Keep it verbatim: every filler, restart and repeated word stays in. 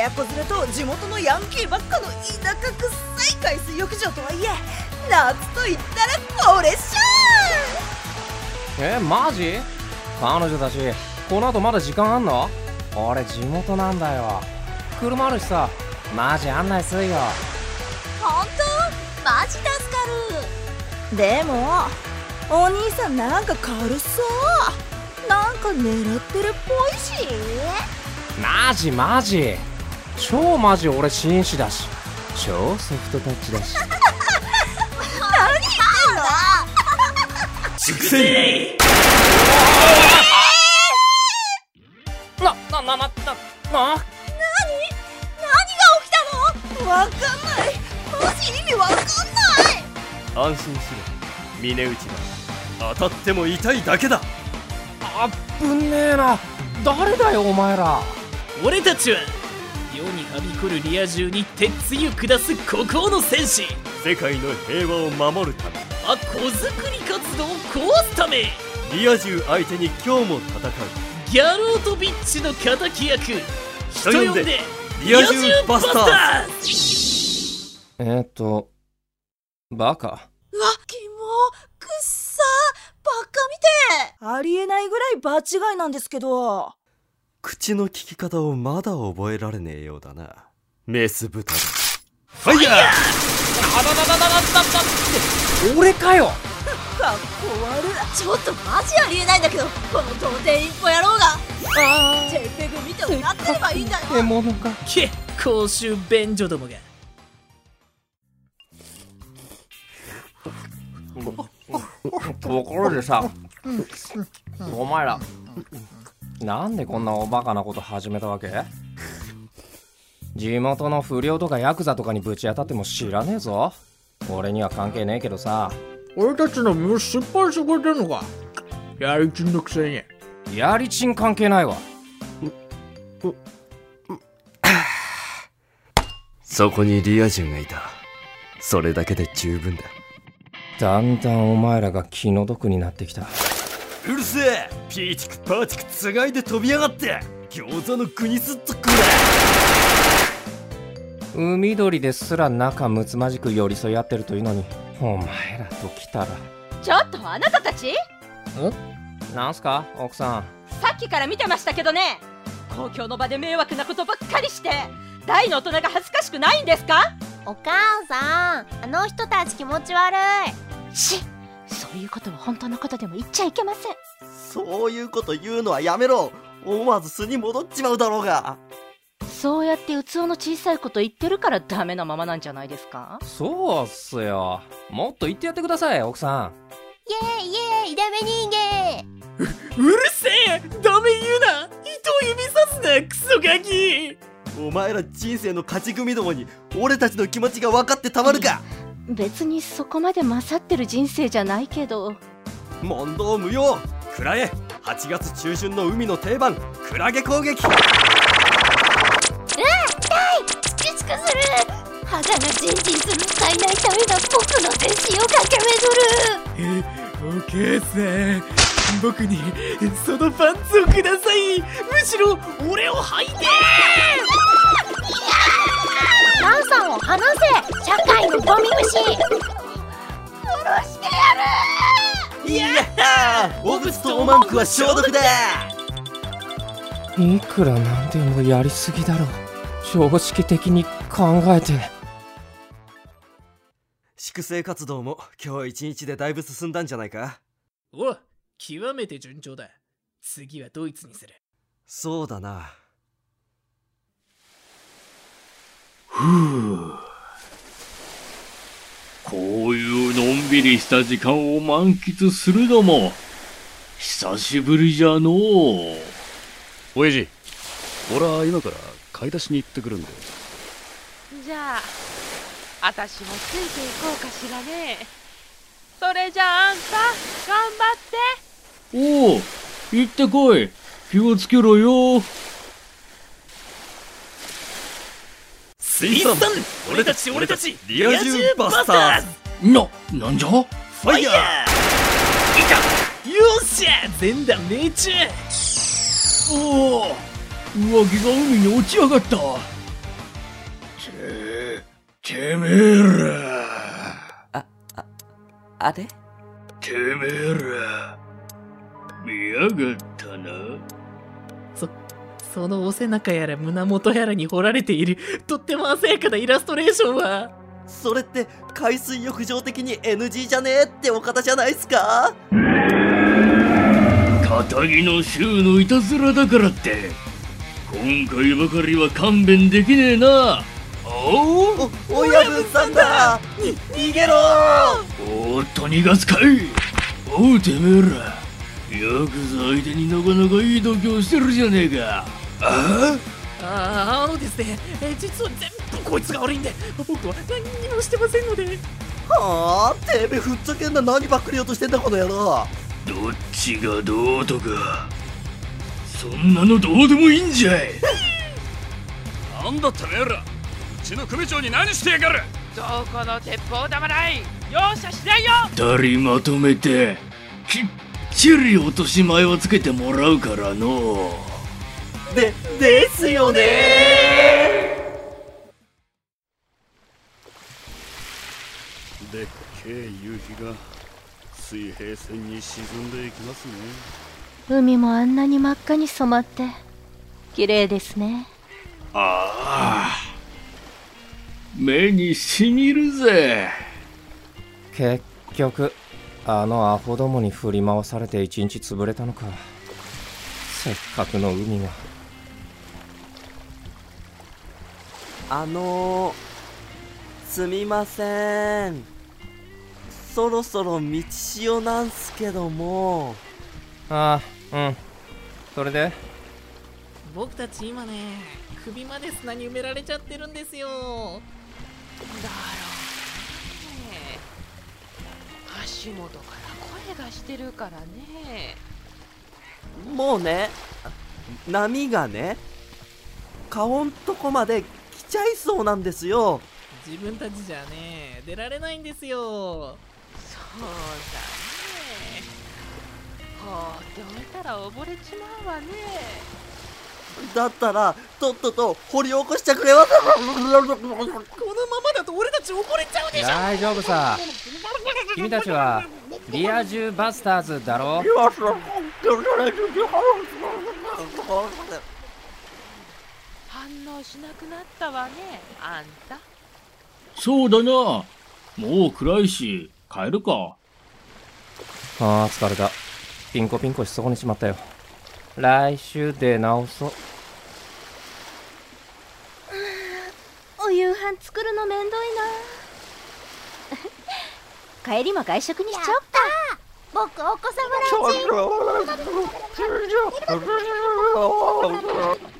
親子連れと地元のヤンキーばっかの田舎くっさい海水浴場とはいえ、夏と言ったらこれっしえ、マジ？彼女たちこの後まだ時間あんの？俺地元なんだよ。車あるしさ、マジ案内するよ。 ほんと？マジ助かる。 でもお兄さんなんか軽そう。なんか狙ってるっぽいし。 マジマジ超マジ、俺紳士だし超ソフトタッチだし何言ってんの？ 粛清。 な、な、な、な、な、な、 何？何が起きたの？ わかんない。マジ意味わかんない。 安心しろ、峰内だ。当たっても痛いだけだ。 あっぶねえな。誰だよお前ら。 俺たちは世にはびこるリア充に鉄槌を下す孤高の戦士。 世界の平和を守るため、 あ、子作り活動を壊すため、 リア充相手に今日も戦うギャロートビッチの敵役、人呼んでリア充バスターえーっとバカ。 うわ、キモ、くっさ、バカみてえ。 ありえないぐらい場違いなんですけど。 口の利き方をまだ覚えられねえようだな、メス豚だ。ファイヤー。 あだだだだだだだって俺かよ。 かっこ悪い。 ちょっとマジありえないんだけど、この童貞インポ野郎が。 あジェイペグ見てもらってればいいんだよ。 獲物か。 け、公衆便所どもが。 ところでさ、お前らなんでこんなおバカなこと始めたわけ？地元の不良とかヤクザとかにぶち当たっても知らねえぞ。俺には関係ねえけどさ。 俺たちの身を失敗してくれてんのか。やりちんのくせに。 やりちん関係ないわ。 そこにリア充がいた。それだけで十分だ。 だんだんお前らが気の毒になってきた。 うるせえ。ピーチクパーチクつがいで飛びやがって。餃子の具にすっとくれ。 海鳥ですら仲睦まじく寄り添い合ってるというのに、お前らと来たら。 ちょっとあなたたち、 なんすか奥さん。 さっきから見てましたけどね、公共の場で迷惑なことばっかりして大の大人が恥ずかしくないんですか？ お母さん、あの人たち気持ち悪い。 し、そういうことは本当のことでも言っちゃいけません。 そういうこと言うのはやめろ。思わず素に戻っちまうだろうが。 そうやって器の小さいこと言ってるからダメなままなんじゃないですか？ そうっすよ。もっと言ってやってください奥さん。 イエーイイエーイ、ダメ人間。 うるせえ、ダメ言うな。糸を指さすな、クソガキ。 お前ら人生の勝ち組どもに俺たちの気持ちが分かってたまるか。 別にそこまで勝ってる人生じゃないけど。 問答無用。 クラゲ。はちがつ中旬の海の定番、クラゲ攻撃。 うわ、痛い、チクチクする。肌がジンジンする不快な痛みが僕の全身を駆け巡る。 え、お母さん、僕にそのパンツをください。むしろ俺を履いて。 ランさんを離せ、社会のゴミ虫。殺してやる。 いやー、汚物とおまんくは消毒だ。 いくらなんでもやりすぎだろ。常識的に考えて。 粛清活動も今日一日でだいぶ進んだんじゃないか。 お、極めて順調だ。次はドイツにする。 そうだな。 ふう、こういうのんびりした時間を満喫するのも久しぶりじゃのう。 おやじ、俺は今から買い出しに行ってくるんだよ。 じゃあ私もついていこうかしらね。それじゃああんた頑張って。 おお、行ってこい。気をつけろよ。 水産、俺たち俺たちリア充バスターズ。 な、なんじゃ。ファイヤー。 いた。よっしゃ、全弾命中。 おお、上着が海に落ちやがった。 えてめえら。 あ、あ、あれてめえら、見やがったな。 そ、そのお背中やら胸元やらに彫られているとっても鮮やかなイラストレーションは、 それって海水浴場的に エヌジー じゃねえってお方じゃないっすか？ 片木の衆のいたずらだからって今回ばかりは勘弁できねえな。おお、親分さんだ。に、逃げろー。おーっと逃がすかい。おうてめえら、ヤクザ相手になかなかいい度胸してるじゃねえか。あああ、あのですね、え実は全部こいつが悪いんで、僕は何にもしてませんので。 はあ、てめえふっざけんな。何ばっかりようとしてんだこの野郎。 どっちがどうとかそんなのどうでもいいんじゃい。 なんだてめえら、うちの組長に何してやがる。 どこの鉄砲玉だい、容赦しないよ。 二人まとめてきっちり落とし前をつけてもらうからの。 で、ですよねー。でっけえ夕日が水平線に沈んでいきますね。 海もあんなに真っ赤に染まって綺麗ですね。 ああ、目にしみるぜ。 結局あのアホどもに振り回されて一日潰れたのか。せっかくの海が。 あのー、すみません。そろそろ道潮なんすけども。 ああ、うん。それで僕たち今ね、首まで砂に埋められちゃってるんですよ。 だろうね。足元から声がしてるからね。 もうね、波がね、顔んとこまで来ちゃいそうなんですよ。 自分たちじゃね、出られないんですよ。 そうだね。放っておいたら溺れちまうわね。 だったらとっとと掘り起こしてくれます。 このままだと俺たち溺れちゃうでしょ。 大丈夫さ。君たちはリア充バスターズだろ。 反応しなくなったわね、あんた。 そうだな、もう暗いし帰るか。 ああ、疲れた。ピンコピンコしそうにしまったよ。来週で直そう。 お夕飯作るのめんどいな。帰りも外食にしちゃおっか。僕お子様ランチ。